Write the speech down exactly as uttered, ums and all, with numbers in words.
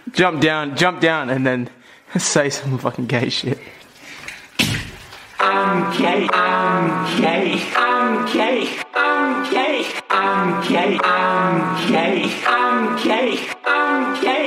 jump down, jump down, and then say some fucking gay shit. I'm gay, I'm gay, I'm gay, I'm gay, I'm gay, I'm gay, I'm gay, I'm gay.